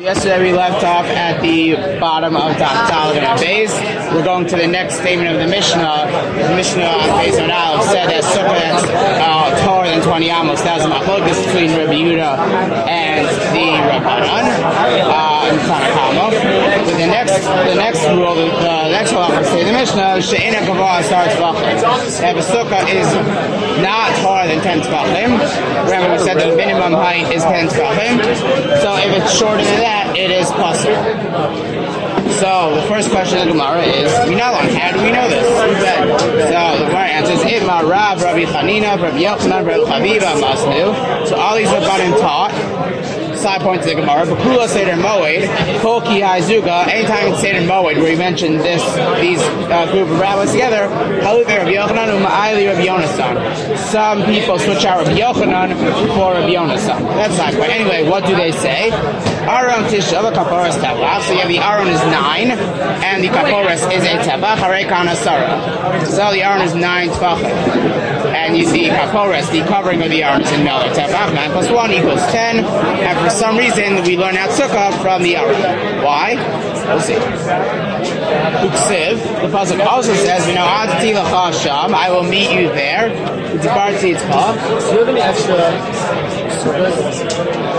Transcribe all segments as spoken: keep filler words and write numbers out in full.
Yesterday we left off at the bottom of Daf Talmud and Beis. We're going to the next statement of the Mishnah. The Mishnah on Beis and Aleph said that sukkah that's uh, taller than twenty amos. That was a machlokes between Rabbi Yehuda and the Rabbanan uh, in Tanakama. But the next, the next rule, the, the next one I'm going to say in the Mishnah, she'ena kavah starts vachim. If a sukkah is not taller than ten tvachim, remember we said the minimum height is ten tvachim. So if it's shorter than that, it is possible. So the first question of the Gemara is, we know on how do we know this? So the Gemara answers, Itma Rav, Rabbi Chanina, Rabbi Yochanan, Rabbi Chaviva, Masnu. So all these are Rabbanim taught. Side point to the Gemara, Bakula Seder Moed, Kolki Haizuga, anytime in Seder Moed where he mentioned this, these uh, group of rabbis together, Halutha Rabbi Yochanan, Uma'ayli Rabbi Yonasan. Some people switch out Rabbi Yochanan for Rabbi Yonasan. That's side point. Anyway, what do they say? Aron Tishav, Kaporas Tevach. So you have the Aron is nine, and the Kaporas is a Tevach, Harekan Asara. So the Aron is nine Tvachim. And you see Kaporas, the covering of the Aron is in Miller Tevach. nine plus one equals ten. And for some reason, we learn out Sukkah from the Aron. Why? We'll see. Uksiv, the pasuk also says, you know, Adti Lacha Sham, I will meet you there. Udibarti Tzcha. Do you have any extra sukkahs?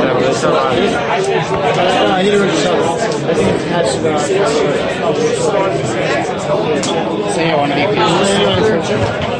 I need to reach out. I think it's attached to So you want to be pleased.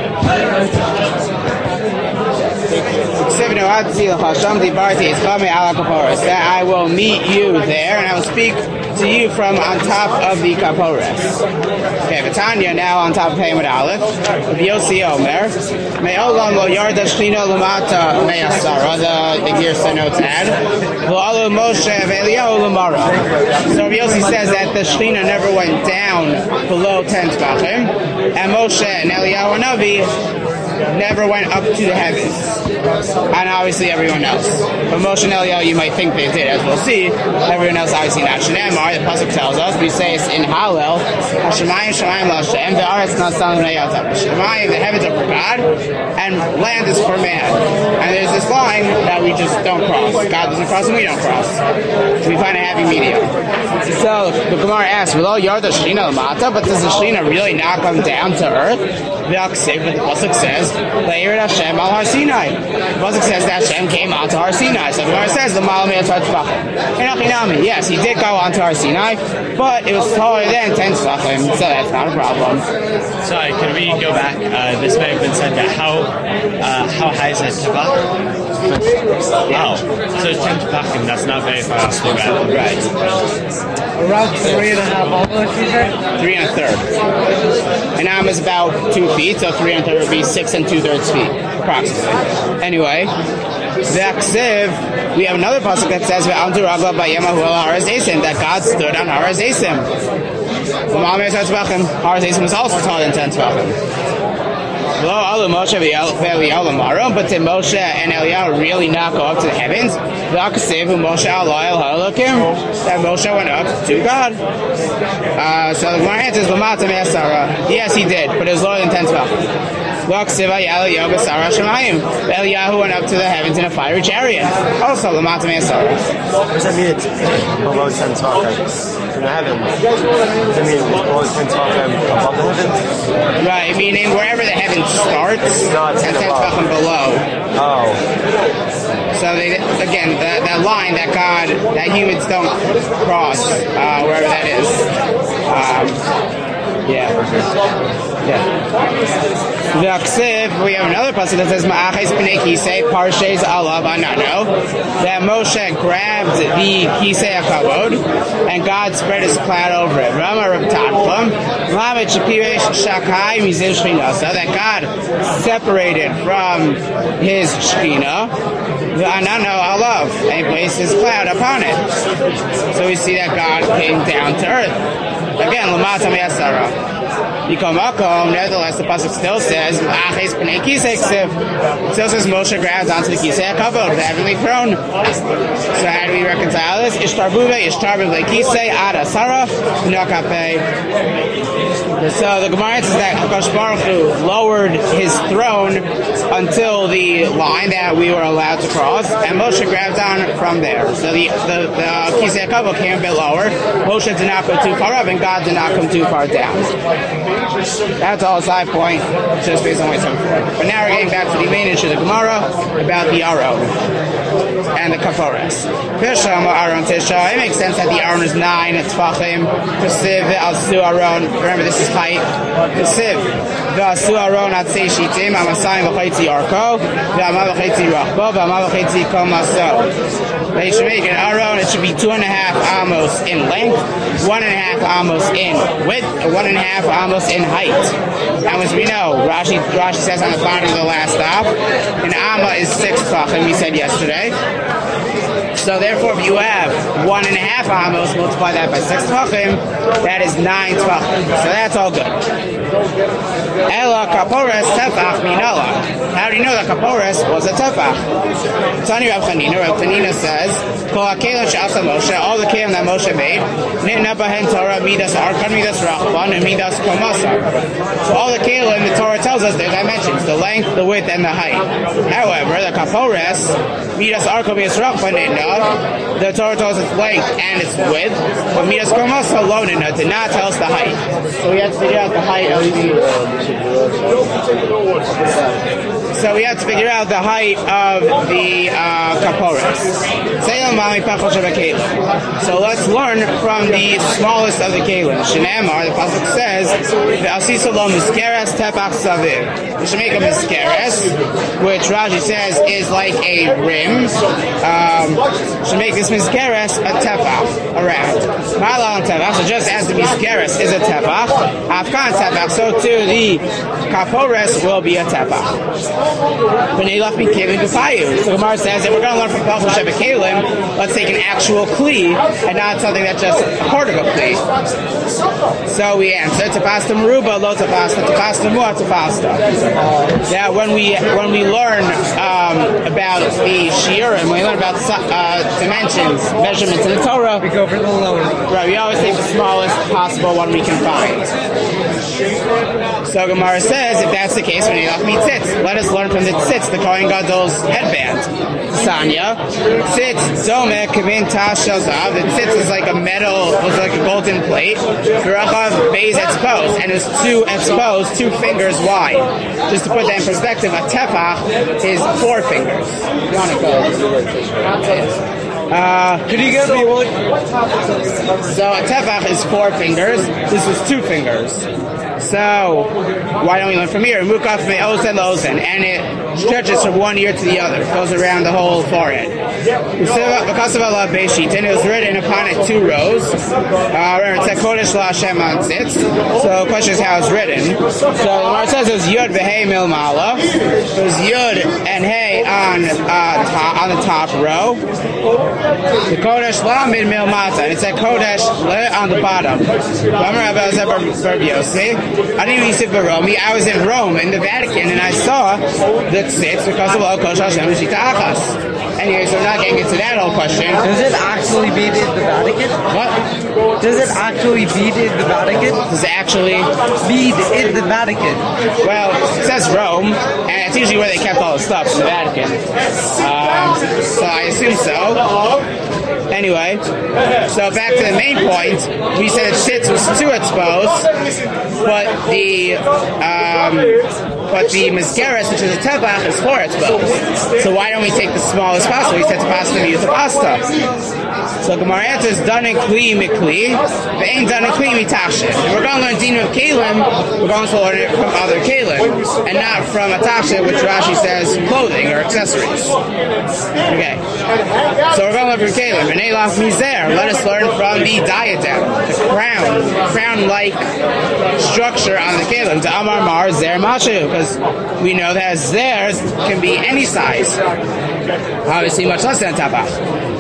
That I will meet you there, and I will speak to you from on top of the Kaporas. Okay, Batanya now on top of Hamid Aleph. Yossi Omer. Me'olam lo yarda shchina lamata me'asara. The the Girsa notes add. V'alu Moshe ve'Eliyahu lamara. So Yossi says that the shchina never went down below ten tvachim, and Moshe and Eliyahu Navi never went up to the heavens, and obviously everyone else. But Moshe and Eliyahu, you might think they did, as we'll see. Everyone else obviously not. Shneimar, the pasuk tells us, we say it's in Hallel. Hashemayim Shemayim LaShem, the Aretz Nasan Neyatam. Shemayim, the heavens are for God, and land is for man. And there's this line that we just don't cross. God doesn't cross, and we don't cross. So we find a happy medium. So the Gemara asks, "V'lo yarda Shechina l'mata," but does the Shechina really not come down to earth? V'aksiv, but the pasuk says, "Le'ir Hashem al Har Sinai." The pasuk says that Hashem came onto Har Sinai. So the Gemara says the Malam Yotzar Tzvachim. Yes, he did go onto Har Sinai, but it was taller than ten Tzvachim, so that's not a problem. Sorry, can we go back? Uh, this may have been said that how uh, how high is that Tzvach? Yeah. Oh, so it's ten Tzvachim. That's not very far off the ground. Right. around three and a half almost, you said? Three and a third. An am is about two feet, so three and a third would be six and two thirds feet, approximately. Anyway, the Aksiv, we have another pasuk that says that God stood on Har Azeisim. Har Azeisim was also taller than ten Tzvachim. But did Moshe and Eliyahu really not go up to the heavens? That Moshe went up to God. Uh, so the Gemara answers, yes, he did, but it was lower than ten Tzvachim. Eliyahu went up to the heavens in a fiery chariot. Also, Lamata Me'asara. What does that mean? It's below ten Tzvachim in the heavens. Does that mean below ten Tzvachim above the heavens? Right, meaning wherever the heavens starts, no, ten Tzvachim below. Oh. So they, again, the, that line that God, that humans don't cross, uh, wherever that is. Um, Yeah. Yeah. The Aksiv, we have another pasuk that says Ma'aches Pnei Kisei Parshes Alav Anano, that Moshe grabbed the Kisei HaKavod and God spread his cloud over it. Rama Rav Tachlam, Lamed Shapiresh Shakai Mizim Shchinasa, that God separated from his Shechina, the Anano Alav, and he placed his cloud upon it. So we see that God came down to earth. Again, Lamata Me'asara. Nevertheless, the pasuk still says, it still says Moshe grabs onto the Kisei HaKavod, the heavenly throne. So how do we reconcile this? Ishtarbuve, Ishtarbuve, Kisei, Ada, Sarah, Nakape. So the Gemara says that Hakadosh Baruch Hu lowered his throne until the line that we were allowed to cross, and Moshe grabbed on from there. So the the, the Kisei HaKavod came a bit lower. Moshe did not go too far up, and God did not come too far down. That's all side point, just based on what I said before. But now we're getting back to the main issue of the Gemara about the Aron and the Kapores. Aron Tisha. It makes sense that the Aron is nine. It's Tfachim. Kesiv Asu Aron. Remember, this is height. Kesiv Asu Aron Atzei Shitim. Amasayim V'chaitzi Arko. V'ama V'chaitzi Rachbo. V'ama V'chaitzi Komaso. They should make an Aron. It should be two and a half amos in length, one and a half amos in width, one and a half amos in height. And as we know, Rashi, Rashi says on the bottom of the last stop, an amma is six tefachim, we said yesterday. So therefore, if you have one and a half amos, multiply that by six tefachim, that is nine tefachim. So that's all good. Ela kapores tefach minala. How do you know that kapores was a tefach? Tani Rav Chanina. Rav Chanina says, Kol hakelim she'asa Moshe, all the kelim that Moshe made, nitna bahen Torah midas arkan, midas rachban, and midas komasar. So all the kelim, the Torah tells us their dimensions, the length, the width, and the height. However, the kapores, midas arkan, midas rachban, nitna, the Torah tells us its length and its width, but midas komasar alone nitna did not tell us the height. So we have to figure out the height of the So we have to figure out the height of the uh, kapores. So let's learn from the smallest of the kelim. Shenamar, the pasuk says, you should make a miskeres, which Rashi says is like a rim. Um, should make this miskeres a tefach around. So just as the miskeres is a tefach, afkan tefach, so too the kapores will be a tefach. So Gemara says that we're going to learn from Pachul Sheva Kalim, let's take an actual kli and not something that's just a part of a kli. So we answer, Tafasta Meruba, lo Tafasta, Tafasta Mua, Tafasta. Now when we when we learn um, about the shiurim, when we learn about uh, dimensions, measurements in the Torah, we go for the lower. Right, we always take the smallest possible one we can find. So Gemara says, if that's the case, when you have me tzitz, let us learn from the tzitz, the Kohen Gadol's headband. Sanya, tzitz, zome, kavin, tash, shazav. The tzitz is like a metal, was like a golden plate. V'rachav, beis exposed, and it's two exposed, two fingers wide. Just to put that in perspective, a tefach is four fingers. You want to go? Uh, Could you give me one? So a tefach is four fingers. This is two fingers. So why don't we learn from here? Mukaf me'ozen lozen, and it stretches from one ear to the other. It goes around the whole forehead. And it was written upon it two rows. Uh, so the question is how it's written. So the Gemara says it was Yud v'Hei milmala. It was Yud and Hey on uh, top, on the top row. The Kodesh la mid milmata, and it said Kodesh le on the bottom. I didn't even sit for Rome. I was in Rome in the Vatican, and I saw the tzitz because of Al Kosh Hashem Shita Achas. Anyway, so we're not getting into that whole question. Does it actually beat it the Vatican? What? Does it actually beat it the Vatican? Does it actually beat it the Vatican? Well, it says Rome, and it's usually where they kept all the stuff in the Vatican. Um, so I assume so. Anyway, so back to the main point, we said tzitz was too exposed, but the um, but the miskeres, which is a tefach, is four exposed. So why don't we take the smallest possible? We said to pasta, we use the pasta. So Gemara answers, Danin kli mikli, ve'ein danin kli mitashin. And we're going to learn din of kalim, we're going to learn it from other kalim, and not from a tasha, which Rashi says clothing or accessories. Okay. So we're going to learn from kalim. V'nei laf mizer, let us learn from the diadem, the crown, crown-like structure on the kalim. To Amar Mar Zer Mashu, because we know that zer can be any size. Obviously much less than a tefach.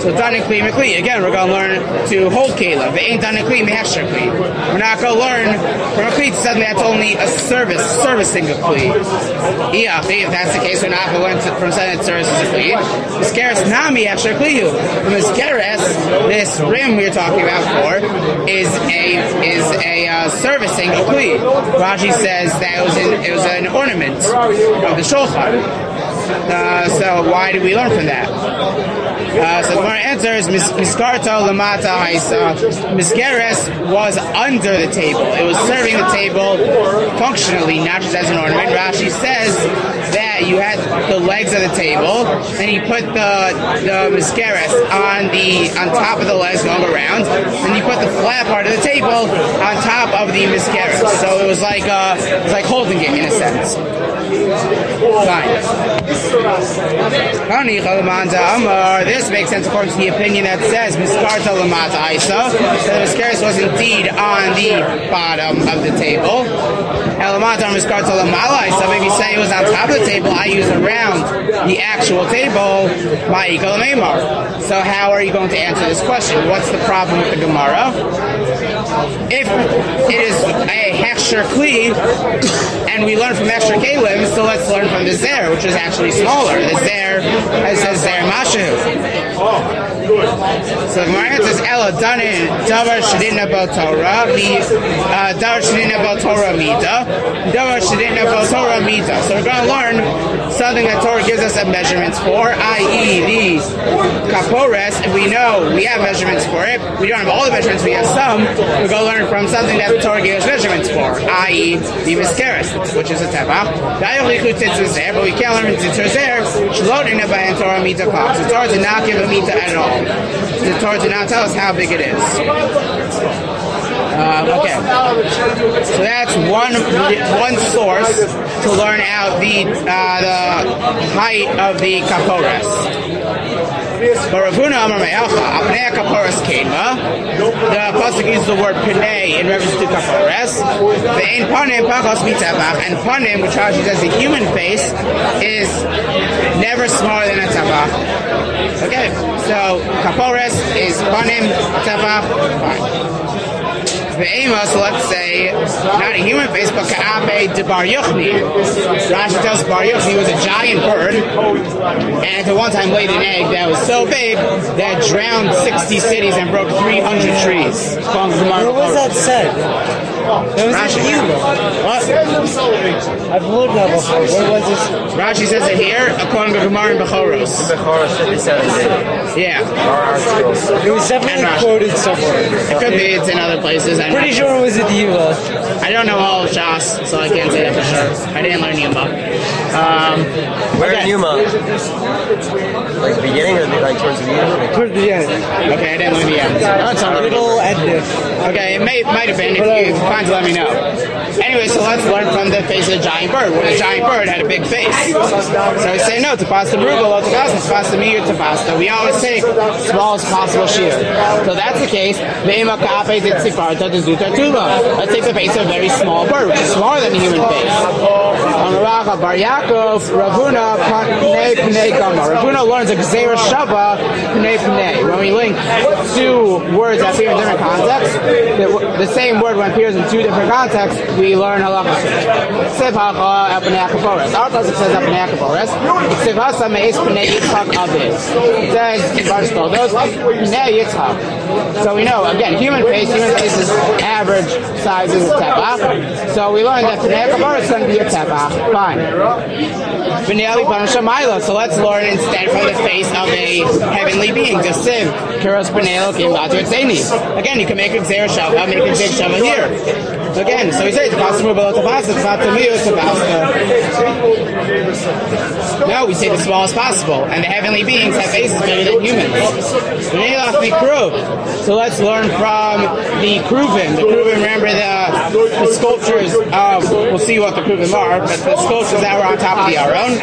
So Danin Kli Mikli. Again, we're going to learn to hold Kela. They ain't Danin Kli Mehechsher Kli. We're not going to learn from a Kli to something that's only a service, servicing a Kli. If that's the case, we're not going to learn to, from something that services a Kli. Miskeres Nami Mehechsher Kliyu. The Miskeres, this rim we're talking about for, is a is a uh, servicing a Kli. Rashi says that it was, in, it was an ornament of the Shulchan. Uh, so why did we learn from that? Uh, so the Gemara answers, Miskarta Lamata Haisa. Miskeres was under the table. It was serving the table functionally, not just as an ornament. Rashi says that you had the legs of the table, and he put the the Miskeres on the on top of the legs going around, and you put the flat part of the table on top of the Miskeres. So it was like uh, it was like holding it in a sense. Fine. This makes sense according to the opinion that says Miskarta Lamata Isa, that the Miskeres was indeed on the bottom of the table. Elamata Miskarta Lamala Isa, maybe say it was on top of the table, I use around the actual table, Ma'ika Lamemar. So how are you going to answer this question? What's the problem with the Gemara? If it is a Hechsher Kli, and we learn from Hechsher Kalim, so let's learn from the Zer, which is actually smaller. The Zer, it says Zer Mashu. So the Gemara says, Ella Danin Davar Shadina Botora, Davar Shadina Botora Mita, Davar Shadina Botora Mita. So we're going to learn something that Torah gives us measurements for, that is the Kapores. If we know we have measurements for it, we don't have all the measurements, we have some, we're going to learn from something that the Torah gives us measurements for, that is the Miskeres, which is a Tevach. But we can't learn the Zer, Shalot by Torah Mita Klap. So Torah did not give a Mita at all. The Torah did not tell us how big it is. Um, okay, so that's one one source to learn out the uh, the height of the kapores. But Rav Huna Amar Me'acha, Apnei Kaporas Kema, the pasuk uses the word Pnei in reference to Kaporas. Ve'en Panim Pachos Mitavach, and Panim, which Rashi says the human face, is never smaller than a Tavach. Okay, so Kaporas is Panim, Tavach, fine. Ve'ema, so let's say, not a human face, but Ka'abe de Bar Yochni. Rashi tells Bar Yochni was a giant bird, and at one time laid an egg that was so big that drowned sixty cities and broke three hundred trees. Where was that said? That was Rashi. in you. What? I've heard that before. Where was this? Rashi says it here, according to Gemara in Bechoros. Bechoros fifty-seven. Yeah. Our articles. It was definitely quoted somewhere. It could be, it's in other places. I'm Pretty sure it was at Yuva. I don't know all of Shas, so I can't say that for sure. I didn't learn Yuma. Um, Where okay. in Yuma? Like the beginning or the, like towards the end? Towards the end. Okay, I didn't learn the end. That's all right. Middle and diff. Okay, it may might have been. If you find to let me know. Anyway, so let's learn from the face of a giant bird. When a giant bird had a big face. So we say no, to pasta merugel, to pasta, to pasta mir, to pasta. We always take smallest possible shear. So that's the case. Let's take the face of a very small bird, which is smaller than the human face. Bar Yaakov, Ravuna, Pnei Pnei Kama. Ravuna learns a Gzeira Shava, Pnei Pnei. When we link two words that appear in different contexts, the, the same word when it appears in two different contexts, we learn halacha. Siv hacha Pnei Akapores. Our pasuk says Pnei Akapores. Siv hasa meis Pnei Yitzchak Aviv. It says Barstol those Pnei Yitzchak. So we know again, human face, human face is average size is a tefach. So we learned that Pnei Akapores is going to be a tefach. Fine. So let's learn instead from the face of a heavenly being. Just siv Kiros Pnei Elokim Batu Etzeni. Again, you can make a Gzeira Shava, make a Gzeira Shava here. Again, so he says, no, we say the smallest possible, and the heavenly beings have faces bigger than humans. So let's learn from the Kruvim. The Kruvim, remember the, the sculptures, um, we'll see what the Kruvim are, but the sculptures that were on top of the Aron.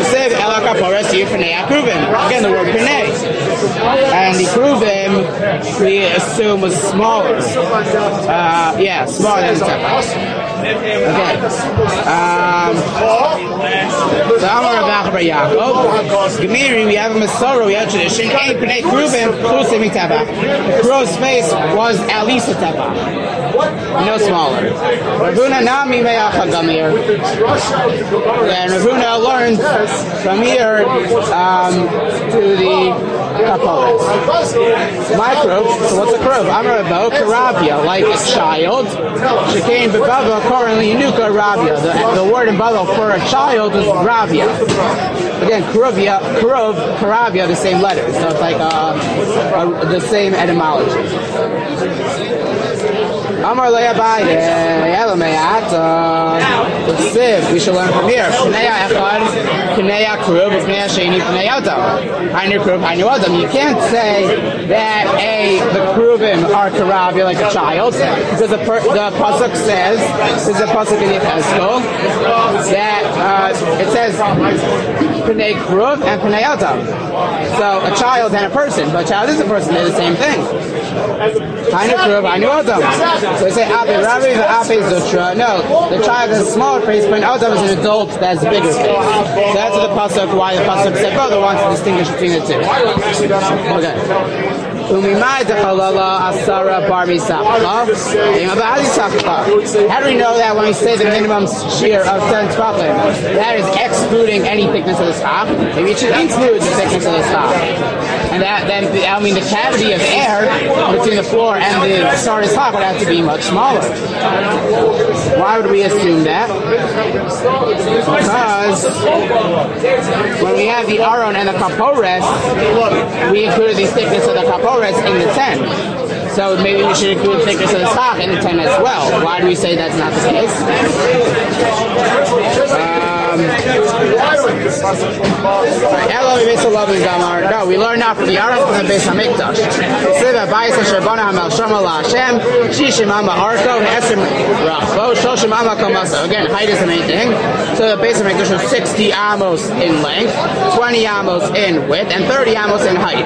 Again, the word Pnei. And the Kruvim, we assume was smaller. Uh, yeah, smaller than the Tefach. Okay. Um, so Amar Rav Bar Yaakov. Gemiri, we have a Masorah, we have a tradition. Ein Pnei Kruvim Chusei Miteva. The crow's face was at least a teva, no smaller. Rav Huna Nami Me'acha Gamir. And Rav Huna learned from here um, to the Kaporet. My krov, so what's a krov? Amar Ravo, Karabia, like a child. Shekain B'Bava, currently Nuka Rabia. The, the word in Bava for a child is Rabia. Again, Karavia, Karov, Karabia, the same letters. So it's like uh, a, the same etymology. Amar Le'abai, Yelamayat, the Siv, we should learn from here. Pneya Echad, Pneya Krub, Pneya Sheni, Pneya Adam. Hainu Krub, Hainu Adam. You can't say that A, the Krubim are Karabia like a child, because the, per, the Pasuk says, this is a Pasuk in Yechezkel, that uh, it says Pnei Krub and Pnei Adam. So a child and a person, but a child is a person, they're the same thing. Hainu Krub, Hainu Adam. So they say Ape Ravi, the Ape Zutra. No, the child has a smaller face, but Adam is an adult that has a bigger face. So that's the pasuk, why the pasuk said both wants to distinguish between the two. Okay. Umimai Dechalala Asara Barmi Sakha. How do we know that when we say the minimum shear of ten tefachim, that is excluding any thickness of the stock? Maybe it should include the thickness of the stock. And that then, I mean, the cavity of air between the floor and the start of stock would have to be much smaller. Why would we assume that? Because when we have the Aron and the Kapores, we included the thickness of the Kapores in the ten. So maybe we should include thickness of the stock in the ten as well. Why do we say that's not the case? Um, no, we learn now from the Aron from the Beis Hamikdash. Again, height is the main thing. So the Beis Hamikdash was sixty amos in length, twenty amos in width, and thirty amos in height.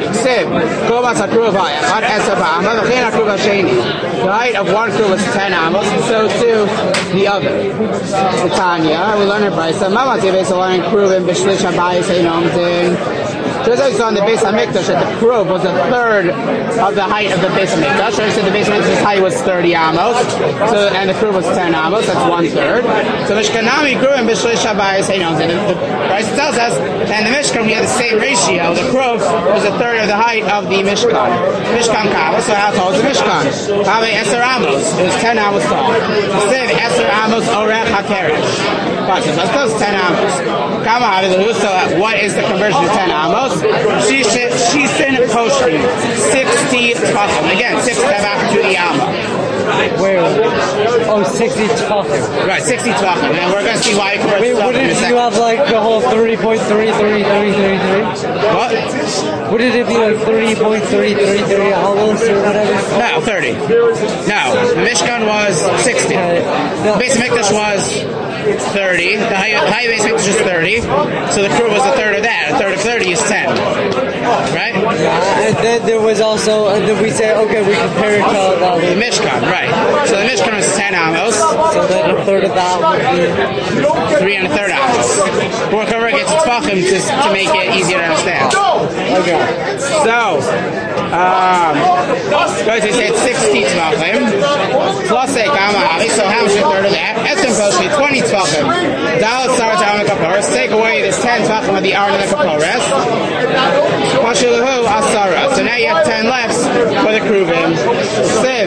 The height of one kruv was ten amos, and so too the other. Tanya, we learn it by some Mama Tivas learning kruv and Bishlish Habayis Einomdin. Just as we saw in the Beis Hamikdash that the kruv was a third of the height of the Beis Hamikdash. So we said the Beis Hamikdash's height was thirty amos, so and the kruv was ten amos. That's one third. So Mishkanami kruv and Bishlish Habayis Einomdin. The Price tells us that in the Mishkan we had the same ratio. The kruv was a third of the height of the Mishkan. Mishkan Kava. So how tall is the Mishkan? Kava Eser amos. It was ten amos tall. Siv Eser amos Orech Hakeresh. Let's go ten amos. Kama so what is the conversion to ten amos? Shisin Poshri, sixty tefachim. Again, six tefach to the amma. Where? Oh, sixty tefachim. Right, sixty tefachim. And we're going to see why it converts Wait, to wouldn't in a second. you have like the whole thirty point three three three three three? What? Wouldn't it be like thirty point three three three almost or whatever? No, thirty. No, the Mishkan was sixty. Uh, no. The Beis Hamikdash was thirty. The high, high Beis Hamikdash is thirty. So the crew was a third of that. A third of thirty is ten. Right? Yeah, and then there was also, and then we say, okay, we compare it to uh, the Mishkan, right. So the Mishkan was ten amos. So then a third of that would be three and a third amos. We're covering it to tefachim to, to make it easier to understand. okay. So, um, because we said sixty tefachim, plus a gamma avi, so how much a third of that? Etzim Poshri, twenty tefachim. Dalet Sarat Aron and Kaporos, take away this ten tefachim of the Aron and the Kaporos. Pashilahu Asara. So now you have ten left for the Kruvim. Siv.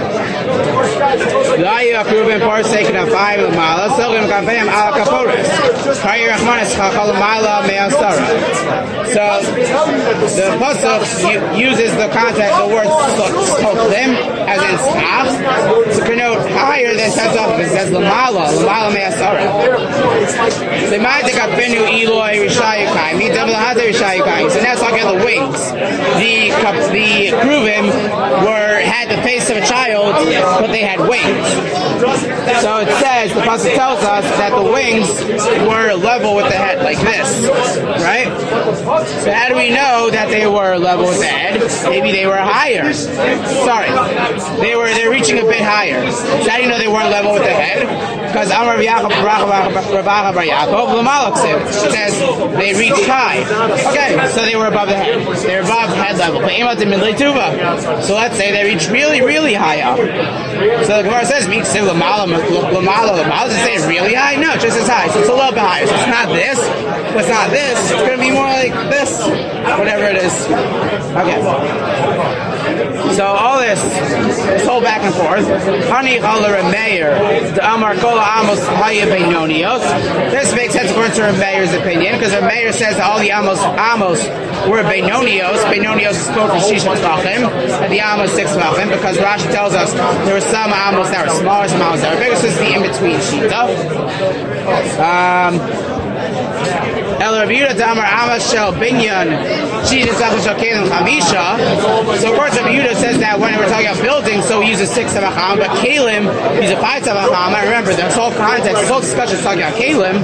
Layu Kruvim partaken of five of Mala, Silvim Kampayim Ala Kaporos. Kari Rachmanis Chachal Mala Me'asara. So the Pasuk uses the context, the word Soklim, as in Skaf, to connote higher than ten tefachim. It says Lamala, Lamala Me'asara. The Ma'adik Benu Eloi Rishayukai, Mi Double Hazar Rishayukai. So now it's talking about the wings. The the Kruvim were had the face of a child, but they had wings. So it says, the pasuk tells us that the wings were level with the head, like this, right? So how do we know that they were level with the head? Maybe they were higher. Sorry, they were they're reaching a bit higher. So how do you know they weren't level with the head? Because Amar Yaakov Bar Yaakov Lamalak says they reached high. Okay, so they were above the head. They're above head level. So let's say they reached really, really high up. So the Gemara says, Lamala, Lamala, Lamala. Does it say really high? No, just as high. So it's a little bit higher. So it's not this. But it's not this. It's going to be more like this. Whatever it is. Okay. So all this, this whole back and forth. Hani Chala Meir, the Amar Kola Amos Haya Beinonios. This makes sense according to Meir's opinion, because Meir says that all the Amos Amos were Beinonios. Beinonios spoke for Shish Tvachim, and the Amos six Tvachim, because Rashi tells us there were some Amos that were smaller, some Amos that were bigger. So it's the in-between Shita. Um. El Rabbi Yehuda Damar Amos Shel Binyan Shish Tzachim Shel Kelim Chamisha. So of course Rabbi Yehuda says that when we're talking about buildings, so he uses six Tavacham, but Kelim he's a five Tavacham. I remember this whole context, this whole discussion is talking about Kelim.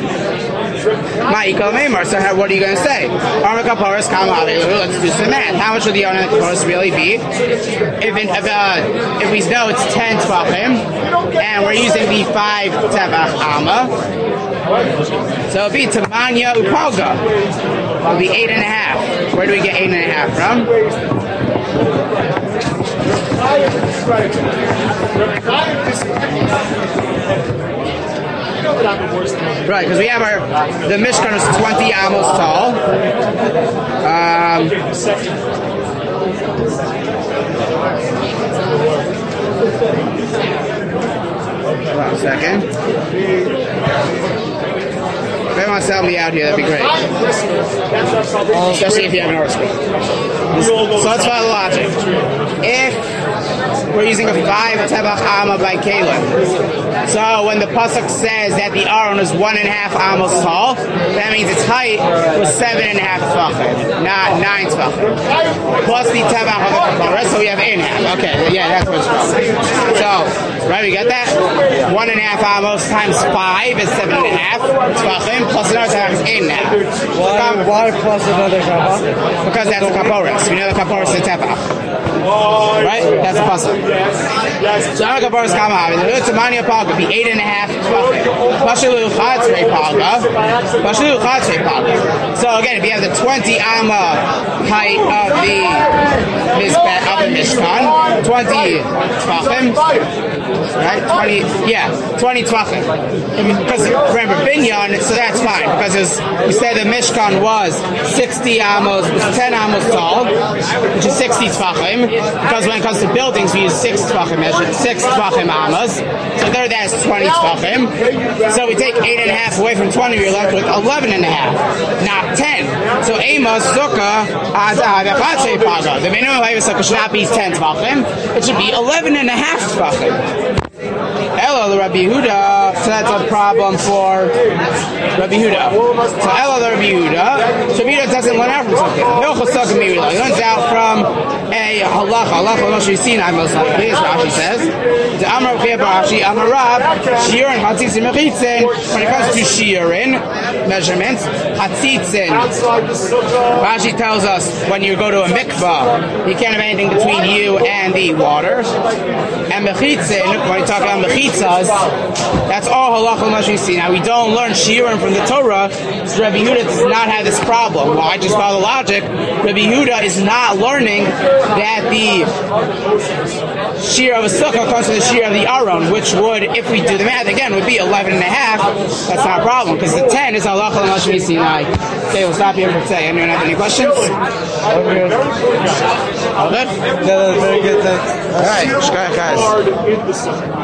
So how, what are you going to say? Let's do some math. How much would the Arna Kaporos really be? If in, if, uh, if we know it's ten Tvachim, and we're using the five Tevach Amma, so it'll be Tamanya Upalga. It'll be eight and a half. Where do we get eight and a half from? Right, because we have our, the Mishkan is twenty amos tall. Um, hold on a second. If anyone wants to help me out here, that'd be great. Especially if you have an horoscope. So let's follow the logic. If we're using a five Tevach Amma by Caleb, so when the pasuk says that the Aron is one and a half amos tall, that means its height was seven and a half Tvachim, not nine Tvachim. Plus the Tevach of the Kapara, so we have eight and a half. Okay, yeah, that's what's wrong. So, right, we got that? One and a half amos times five is seven and a half Tvachim, plus another time is eight and a half. Why, why plus another Tevach? Because that's the Kaporas. We know the Kaporas is the Tevach. Right? That's the pasuk. So our Kaporas Kamahavi, the Tamanya Palga would be eight and a half Tvachim. Pashilu Chatzrei Palga. Pashilu Chatzrei Palga. So again, if you have the twenty Amma height of the Mizbeh, of the Mishkan, twenty Tvachim, right? twenty, yeah, twenty Tvachim. Because remember, Binyan, so that's fine, because it was, we said the Mishkan was sixty Amos, was ten Amos tall, which is sixty Tvachim, because when it comes to buildings, we use six Tvachim measures, six Tvachim Amos, so there that's twenty Tvachim. So we take eight and a half away from twenty, we're left with eleven and a half, not ten. So Amos, Sukkah, the minimum height of Sukkah should not be ten Tvachim, it should be eleven and a half Tvachim. Elo the Rabbi Yehuda, so that's a problem for Rabbi Yehuda. So Elo the Rabbi Yehuda, so Rabbi Yehuda doesn't learn out from something. Hilchos Sukkah Mi'ula, he learns out from a halacha, halacha Moshe Sinai most likely, as Rashi says. The Amar B'Chei Rashi, Amar Rab, Shiurin Hatzitzin Mechitzin, when it comes to Shiurin, measurements, Hatzitzin. Rashi tells us when you go to a mikvah, you can't have anything between you and the water. And Mechitzin, when you talk about Mechitzas, that's all halacha Moshe Sinai. We don't learn Shiurin from the Torah, so Rabbi Yehuda does not have this problem. Well, I just follow the logic. Rabbi Yehuda is not learning that the shear of a sukkah comes to the shear of the aron, which would, if we do the math again, would be eleven and a half. That's not a problem, because the ten is halacha Moshe Sinai. Okay, we'll stop here for today. Anyone have any questions? All good? All good? No, no, very good, thanks. All right, guys.